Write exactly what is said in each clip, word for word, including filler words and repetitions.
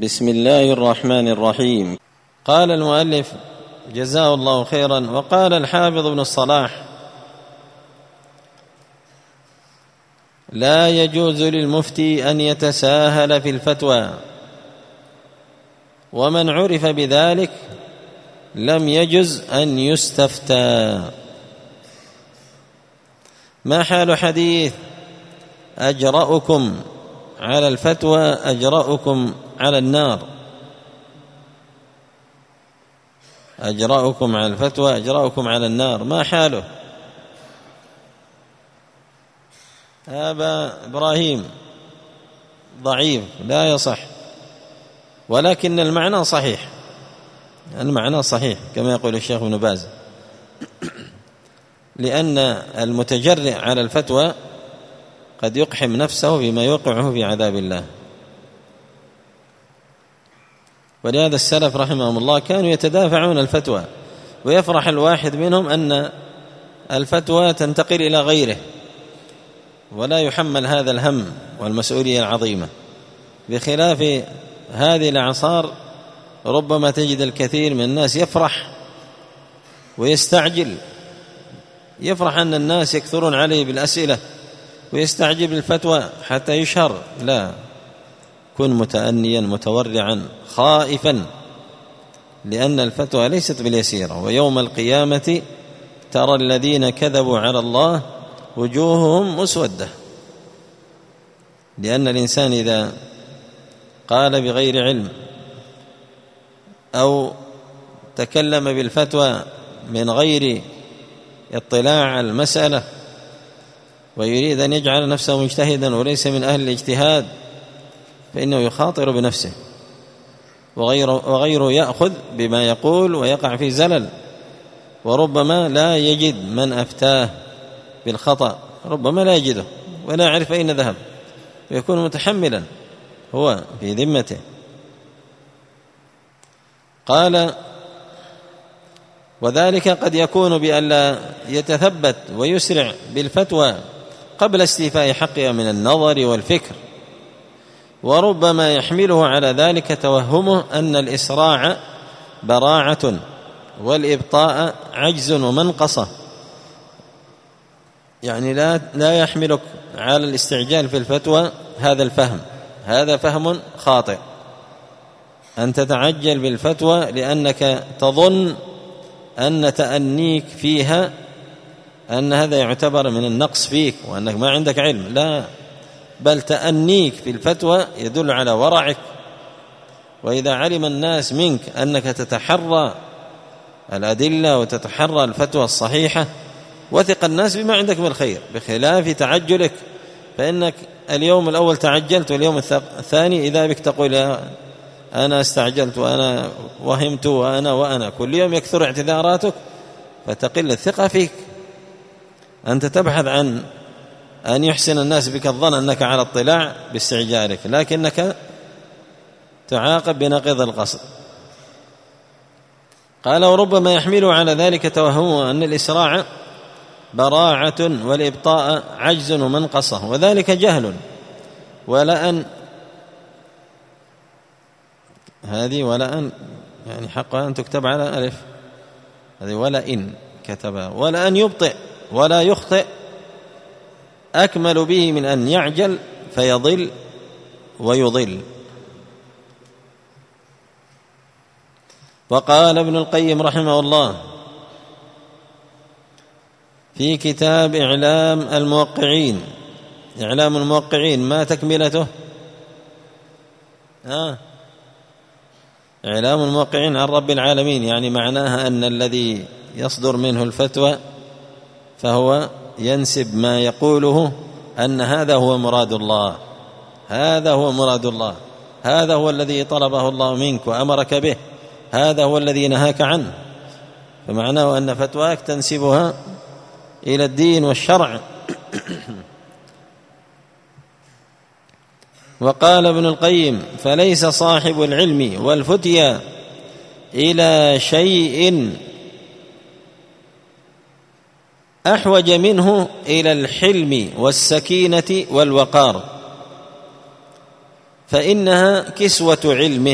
بسم الله الرحمن الرحيم. قال المؤلف جزاه الله خيرا: وقال الحافظ ابن الصلاح: لا يجوز للمفتي أن يتساهل في الفتوى، ومن عرف بذلك لم يجز أن يستفتى. ما حال حديث أجرأكم على الفتوى أجرأكم على النار؟ أجرأكم على الفتوى أجرأكم على النار، ما حاله؟ أبا إبراهيم ضعيف لا يصح، ولكن المعنى صحيح، المعنى صحيح كما يقول الشيخ ابن باز، لأن المتجرئ على الفتوى قد يقحم نفسه بما يوقعه في عذاب الله. ولهذا السلف رحمهم الله كانوا يتدافعون الفتوى، ويفرح الواحد منهم أن الفتوى تنتقل إلى غيره ولا يحمل هذا الهم والمسؤولية العظيمة، بخلاف هذه الأعصار ربما تجد الكثير من الناس يفرح ويستعجل، يفرح أن الناس يكثرون عليه بالأسئلة ويستعجب الفتوى حتى يشهر. لا، كن متأنيا متورعا خائفا، لأن الفتوى ليست باليسيرة. ويوم القيامة ترى الذين كذبوا على الله وجوههم مسودة، لأن الإنسان إذا قال بغير علم أو تكلم بالفتوى من غير اطلاع على المسألة ويريد أن يجعل نفسه مجتهدا وليس من أهل الاجتهاد، فإنه يخاطر بنفسه، وغيره, وغيره يأخذ بما يقول ويقع في زلل، وربما لا يجد من أفتاه بالخطأ، ربما لا يجده ولا يعرف أين ذهب، ويكون متحملا هو في ذمته. قال: وذلك قد يكون بأن لا يتثبت ويسرع بالفتوى قبل استيفاء حقها من النظر والفكر، وربما يحمله على ذلك توهمه أن الإسراع براعة والإبطاء عجز ومنقصة، يعني لا لا يحملك على الاستعجال في الفتوى هذا الفهم، هذا فهم خاطئ، أن تتعجل بالفتوى لأنك تظن أن تأنيك فيها أن هذا يعتبر من النقص فيك وأنك ما عندك علم. لا، بل تأنيك في الفتوى يدل على ورعك. وإذا علم الناس منك أنك تتحرى الأدلة وتتحرى الفتوى الصحيحة وثق الناس بما عندك من الخير، بخلاف تعجلك، فإنك اليوم الأول تعجلت واليوم الثاني إذا بك تقول أنا استعجلت وأنا وهمت وأنا وأنا كل يوم يكثر اعتذاراتك، فتقل الثقة فيك. أنت تبحث عن أن يحسن الناس بك الظن أنك على اطلاع باستعجالك، لكنك تعاقب بنقيض القصد. قال: وربما يحمل على ذلك توهمه أن الإسراع براعة والإبطاء عجز ومنقصة، وذلك جهل. ولأن هذه ولأن يعني حقها أن تكتب على ألف، هذه ولئن كتبها. ولأن يبطئ ولا يخطئ أكمل به من أن يعجل فيضل ويضل. وقال ابن القيم رحمه الله في كتاب إعلام الموقعين، إعلام الموقعين ما تكملته؟ آه إعلام الموقعين عن رب العالمين، يعني معناها أن الذي يصدر منه الفتوى فهو ينسب ما يقوله أن هذا هو مراد الله، هذا هو مراد الله، هذا هو الذي طلبه الله منك وأمرك به، هذا هو الذي نهاك عنه، فمعناه أن فتواك تنسبها إلى الدين والشرع. وقال ابن القيم: فليس صاحب العلم والفتيا إلى شيء أحوج منه إلى الحلم والسكينة والوقار، فإنها كسوة علمه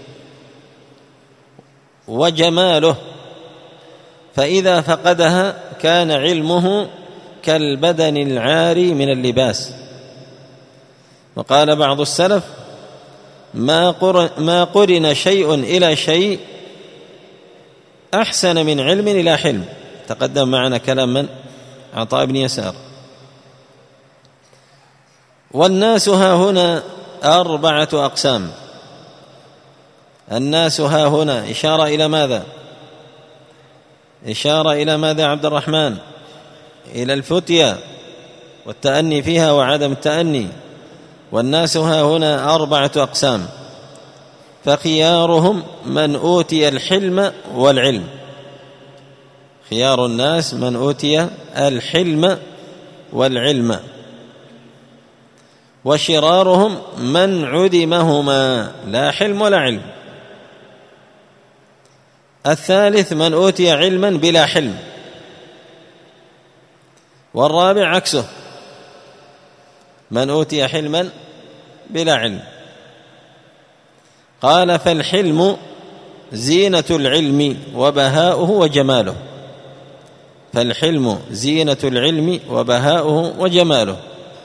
وجماله، فإذا فقدها كان علمه كالبدن العاري من اللباس. وقال بعض السلف: ما قرن شيء إلى شيء أحسن من علم إلى حلم. تقدم معنا كلام من؟ عطاء بن يسار. والناس ها هنا أربعة أقسام. الناس ها هنا إشارة إلى ماذا؟ إشارة إلى ماذا عبد الرحمن؟ إلى الفتية والتأني فيها وعدم التأني. والناس ها هنا أربعة أقسام، فخيارهم من أوتي الحلم والعلم. خيار الناس من أوتي الحلم والعلم، وشرارهم من عدمهما، لا حلم ولا علم. الثالث من أوتي علما بلا حلم، والرابع عكسه، من أوتي حلما بلا علم. قال: فالحلم زينة العلم وبهاؤه وجماله. فالحلم زينة العلم وبهاؤه وجماله،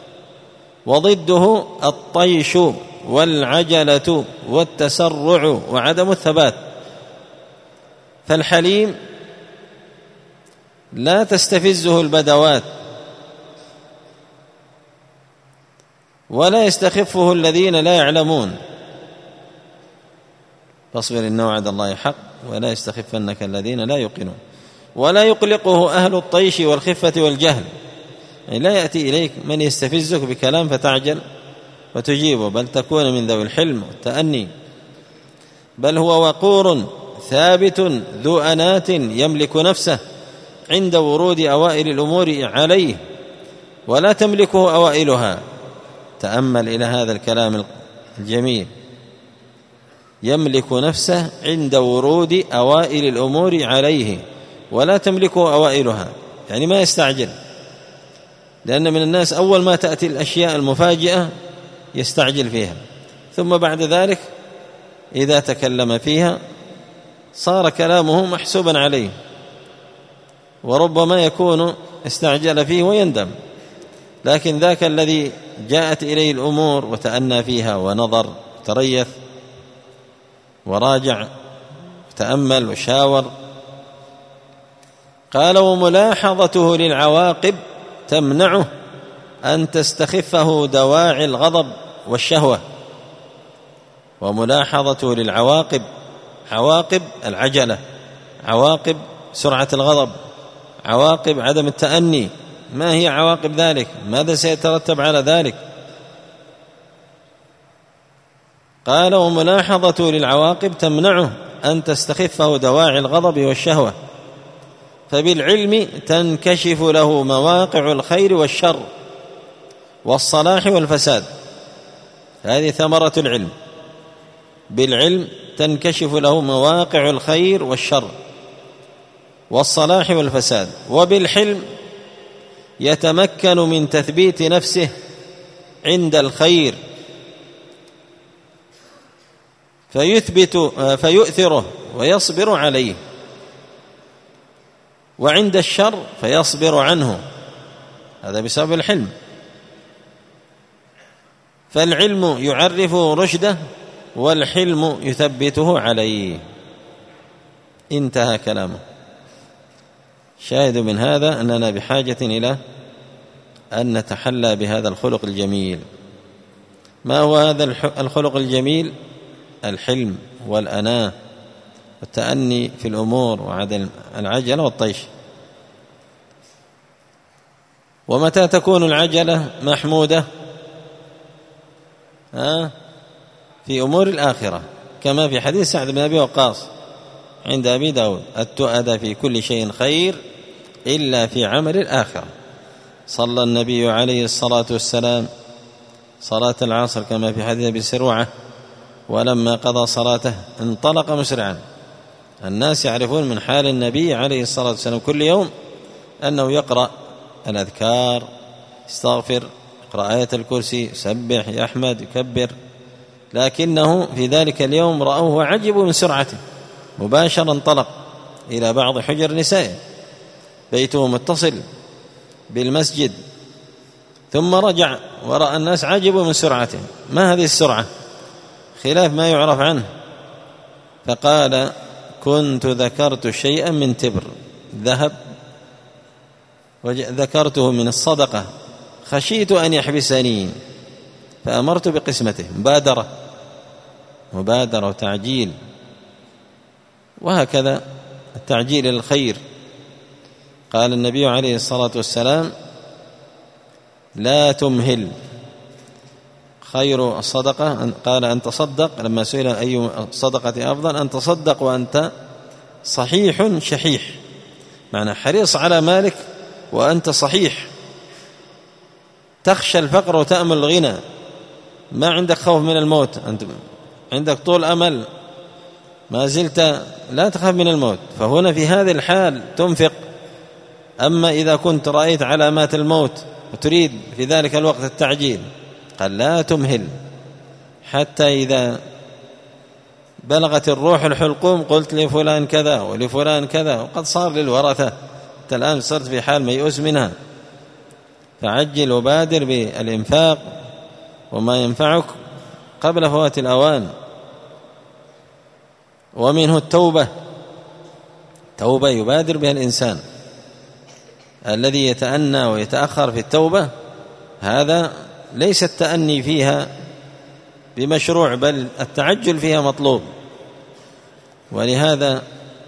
وضده الطيش والعجلة والتسرع وعدم الثبات. فالحليم لا تستفزه البدوات، ولا يستخفه الذين لا يعلمون. فاصبر إن وعد الله حق ولا يستخفنك الذين لا يوقنون. ولا يقلقه أهل الطيش والخفة والجهل، يعني لا يأتي إليك من يستفزك بكلام فتعجل وتجيبه، بل تكون من ذوي الحلم والتأني. بل هو وقور ثابت ذو أنات يملك نفسه عند ورود أوائل الأمور عليه، ولا تملكه أوائلها. تأمل إلى هذا الكلام الجميل: يملك نفسه عند ورود أوائل الأمور عليه ولا تملكه أوائلها، يعني ما يستعجل. لأن من الناس أول ما تأتي الأشياء المفاجئة يستعجل فيها، ثم بعد ذلك إذا تكلم فيها صار كلامه محسوبا عليه، وربما يكون استعجل فيه ويندم. لكن ذاك الذي جاءت إليه الأمور وتأنى فيها ونظر تريث وراجع وتأمل وشاور. قال: وملاحظته للعواقب تمنعه أن تستخفه دواعي الغضب والشهوة. وملاحظته للعواقب، عواقب العجلة، عواقب سرعة الغضب، عواقب عدم التأني. ما هي عواقب ذلك؟ ماذا سيترتب على ذلك؟ قال: وملاحظته للعواقب تمنعه أن تستخفه دواعي الغضب والشهوة، فبالعلم تنكشف له مواقع الخير والشر والصلاح والفساد. هذه ثمرة العلم. بالعلم تنكشف له مواقع الخير والشر والصلاح والفساد. وبالحلم يتمكن من تثبيت نفسه عند الخير فيثبت فيؤثره ويصبر عليه، وعند الشر فيصبر عنه، هذا بسبب الحلم. فالعلم يعرف رشده والحلم يثبته عليه. انتهى كلامه. شاهد من هذا أننا بحاجة إلى أن نتحلى بهذا الخلق الجميل. ما هو هذا الخلق الجميل؟ الحلم والأناة والتأني في الأمور وعدم العجلة والطيش. ومتى تكون العجلة محمودة؟ ها؟ في أمور الآخرة، كما في حديث سعد بن أبي وقاص عند أبي داود: التؤدى في كل شيء خير إلا في عمل الآخرة. صلى النبي عليه الصلاة والسلام صلاة العصر كما في حديث أبي سروعة، ولما قضى صلاته انطلق مسرعا. الناس يعرفون من حال النبي عليه الصلاة والسلام كل يوم أنه يقرأ الأذكار، يستغفر، يقرأ آية الكرسي، يسبح، يحمد، يكبر، لكنه في ذلك اليوم رأوه وعجبوا من سرعته، مباشرا انطلق إلى بعض حجر نسائه، بيته متصل بالمسجد، ثم رجع ورأى الناس عجبوا من سرعته. ما هذه السرعة؟ خلاف ما يعرف عنه. فقال: كنت ذكرت شيئا من تبر ذهب وذكرته من الصدقة، خشيت أن يحبسني فأمرت بقسمته. مبادرة مبادرة وتعجيل، وهكذا التعجيل للخير. قال النبي عليه الصلاة والسلام: لا تمهل، خير الصدقة قال أن تصدق، لما سئل أي صدقة أفضل، أن تصدق وأنت صحيح شحيح، معنى حريص على مالك وأنت صحيح، تخشى الفقر وتأمل الغنى، ما عندك خوف من الموت، أنت عندك طول أمل، ما زلت لا تخاف من الموت، فهنا في هذه الحال تنفق. أما إذا كنت رأيت علامات الموت وتريد في ذلك الوقت التعجيل، قال: لا تمهل حتى إذا بلغت الروح الحلقوم قلت لفلان كذا ولفلان كذا، وقد صار للورثة، أنت الآن صرت في حال ميؤوس منها. فعجل وبادر بالإنفاق وما ينفعك قبل فوات الأوان. ومنه التوبة، توبة يبادر بها الإنسان. الذي يتأنى ويتأخر في التوبة هذا ليس التأني فيها بمشروع، بل التعجل فيها مطلوب. ولهذا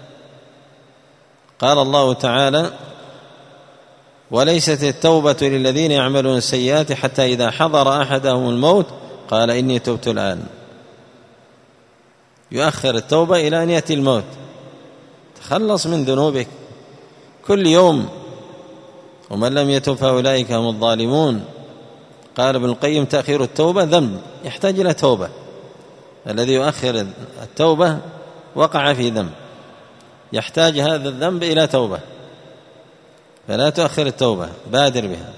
قال الله تعالى: وليست التوبة للذين يعملون السيئات حتى إذا حضر أحدهم الموت قال إني تبت الآن. يؤخر التوبة إلى أن يأتي الموت، تخلص من ذنوبك كل يوم، ومن لم يتب فأولئك هم الظالمون. قال ابن القيم: تأخير التوبة ذنب يحتاج إلى توبة، الذي يؤخر التوبة وقع في ذنب يحتاج هذا الذنب إلى توبة، فلا تؤخر التوبة، بادر بها.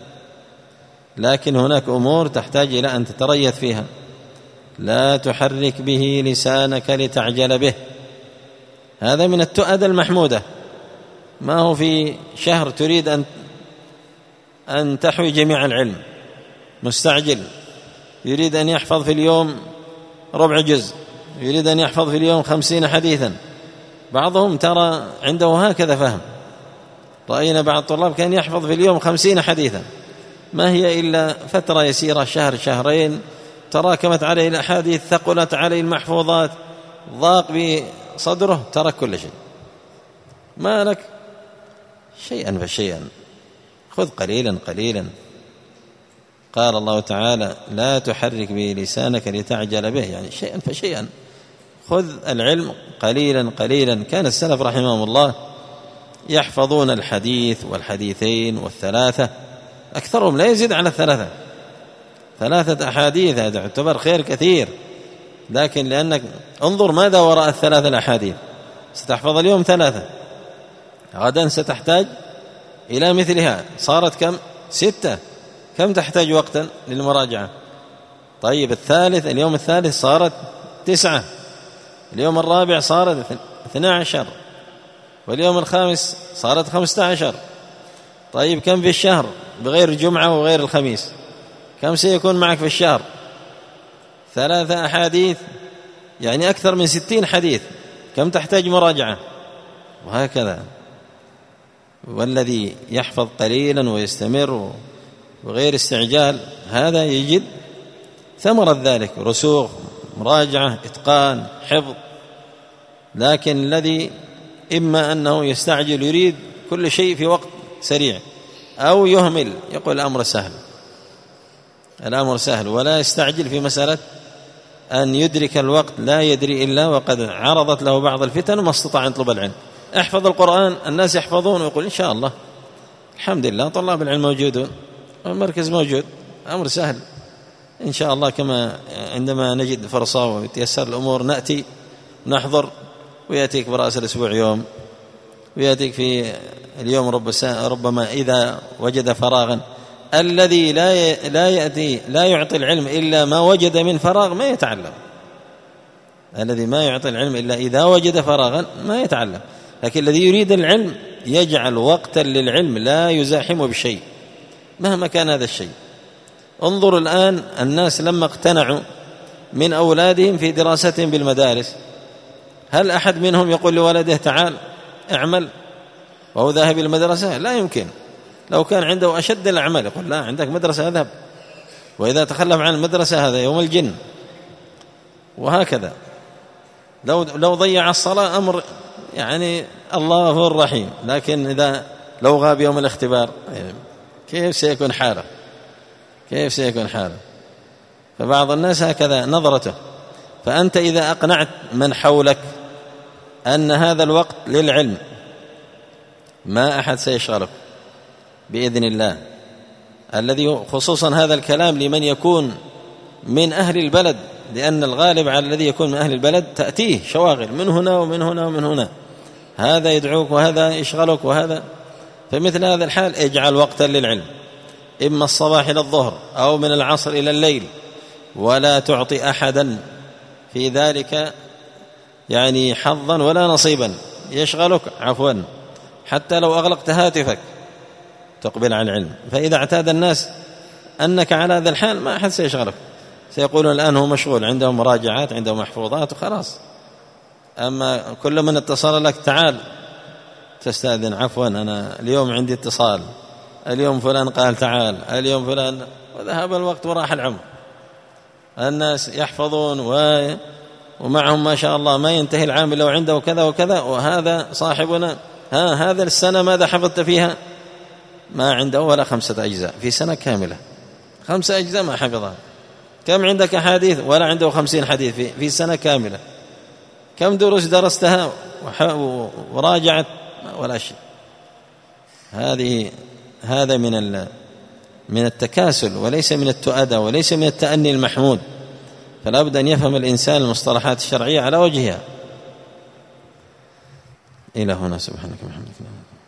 لكن هناك أمور تحتاج إلى أن تتريث فيها، لا تحرك به لسانك لتعجل به، هذا من التؤد المحمودة. ما هو في شهر تريد أن أن تحوي جميع العلم، مستعجل، يريد أن يحفظ في اليوم ربع جزء، يريد أن يحفظ في اليوم خمسين حديثا. بعضهم ترى عنده هكذا فهم، رأينا بعض الطلاب كان يحفظ في اليوم خمسين حديثا، ما هي إلا فترة يسيرة، شهر شهرين، تراكمت عليه الأحاديث، ثقلت عليه المحفوظات، ضاق بصدره، ترك كل شيء. ما لك شيئا فشيئا، خذ قليلا قليلا. قال الله تعالى: لا تحرك به لسانك لتعجل به، يعني شيئا فشيئا، خذ العلم قليلا قليلا. كان السلف رحمهم الله يحفظون الحديث والحديثين والثلاثة، أكثرهم لا يزيد على الثلاثة، ثلاثة أحاديث، هذا يعتبر خير كثير. لكن لأنك انظر ماذا وراء الثلاثة الأحاديث، ستحفظ اليوم ثلاثة، غدا ستحتاج إلى مثلها، صارت كم؟ ستة. كم تحتاج وقتا للمراجعة؟ طيب الثالث، اليوم الثالث صارت تسعة، اليوم الرابع صارت اثنا عشر، واليوم الخامس صارت خمسة عشر. طيب كم في الشهر بغير الجمعة وغير الخميس؟ كم سيكون معك في الشهر؟ ثلاثة أحاديث، يعني أكثر من ستين حديث، كم تحتاج مراجعة؟ وهكذا. والذي يحفظ قليلا ويستمر وغير استعجال هذا يجد ثمرة ذلك، رسوخ، مراجعة، إتقان، حفظ. لكن الذي إما أنه يستعجل يريد كل شيء في وقت سريع، أو يهمل يقول الأمر سهل، الأمر سهل، ولا يستعجل في مسألة أن يدرك الوقت، لا يدري إلا وقد عرضت له بعض الفتن وما استطاع أن يطلب العلم. احفظ القرآن، الناس يحفظون ويقول إن شاء الله الحمد لله طلاب العلم موجودون، المركز موجود، أمر سهل إن شاء الله. كما عندما نجد فرصة ويتيسر الأمور نأتي نحضر، ويأتيك برأس الأسبوع يوم، ويأتيك في اليوم رب ربما إذا وجد فراغا. الذي لا لا يأتي لا يعطي العلم إلا ما وجد من فراغ ما يتعلم، الذي ما يعطي العلم إلا إذا وجد فراغا ما يتعلم. لكن الذي يريد العلم يجعل وقتا للعلم لا يزاحم بشيء مهما كان هذا الشيء. انظروا الآن الناس لما اقتنعوا من أولادهم في دراستهم بالمدارس، هل أحد منهم يقول لولده تعال اعمل وهو ذاهب إلى المدرسة؟ لا يمكن. لو كان عنده أشد الأعمال يقول لا عندك مدرسة اذهب، وإذا تخلف عن المدرسة هذا يوم الجن. وهكذا لو لو ضيع الصلاة أمر يعني الله غفور رحيم، لكن إذا لو غاب يوم الاختبار كيف سيكون حاله؟ كيف سيكون حاله؟ فبعض الناس هكذا نظرته. فأنت إذا أقنعت من حولك أن هذا الوقت للعلم ما أحد سيشغلك بإذن الله، الذي خصوصا هذا الكلام لمن يكون من أهل البلد، لأن الغالب على الذي يكون من أهل البلد تأتيه شواغل من هنا ومن هنا ومن هنا، هذا يدعوك وهذا يشغلك وهذا. فمثل هذا الحال اجعل وقتا للعلم، إما الصباح إلى الظهر أو من العصر إلى الليل، ولا تعطي أحدا في ذلك يعني حظا ولا نصيبا يشغلك عفوا، حتى لو أغلقت هاتفك تقبل على العلم. فإذا اعتاد الناس أنك على هذا الحال ما أحد سيشغلك، سيقولون الآن هو مشغول، عندهم مراجعات عندهم محفوظات وخلاص. أما كل من اتصل لك تعال تستأذن عفوا أنا اليوم عندي اتصال، اليوم فلان قال تعال، اليوم فلان، وذهب الوقت وراح العمر. الناس يحفظون و... ومعهم ما شاء الله ما ينتهي العام لو عنده كذا وكذا، وهذا صاحبنا ها هذا السنة ماذا حفظت فيها؟ ما عنده ولا خمسة أجزاء في سنة كاملة، خمسة أجزاء ما حفظها. كم عندك حديث؟ ولا عنده خمسين حديث في, في سنة كاملة. كم دروس درستها وراجعت؟ ولا شيء. هذه هذا من من التكاسل وليس من التؤدى وليس من التأني المحمود. فلا بد أن يفهم الإنسان المصطلحات الشرعية على وجهها. إلى هنا سبحانك وبحمدك.